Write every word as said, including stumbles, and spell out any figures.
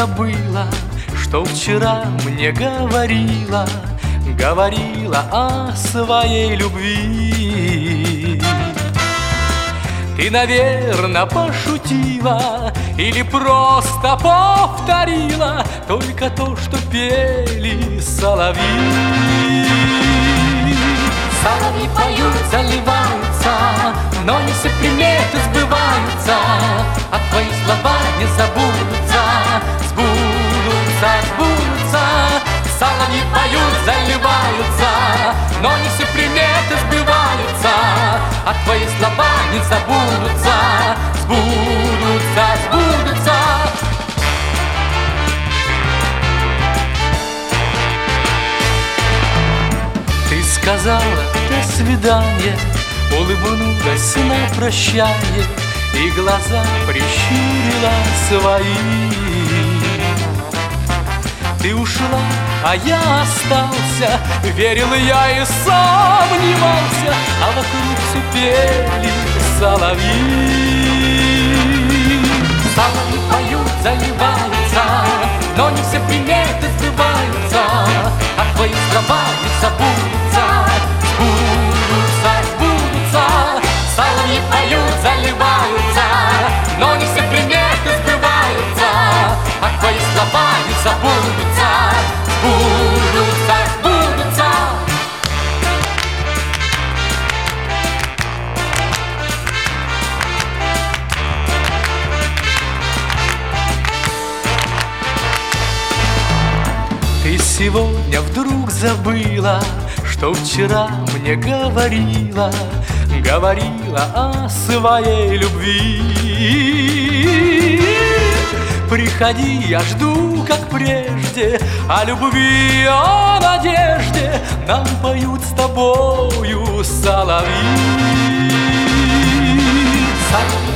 забыла, что вчера мне говорила, говорила о своей любви. Ты, наверно, пошутила или просто повторила только то, что пели соловьи. Соловьи поют, заливаются, но не все приметы сбываются, а твои слова не забудутся, сбудутся, сбудутся. Соловьи поют, заливаются, но не все приметы сбываются, а твои слова не забудутся, сбудутся, сбудутся. Ты сказала «до свидания», улыбнулась на прощание и глаза прищурила свои. Ты ушла, а я остался, верил я и сомневался, а вокруг все пели соловьи. Соловьи поют, заливаются, но не все приметы сбываются, а твои слова не забудутся, сбудутся, сбудутся. Соловьи поют, заливаются, но не все приметы сбываются, а твои слова не забудутся, сбудутся, сбудутся. Ты сегодня вдруг забыла, что вчера мне говорила, говорила о своей любви. Приходи, я жду, как прежде, о любви, о надежде нам поют с тобою соловьи. Соловьи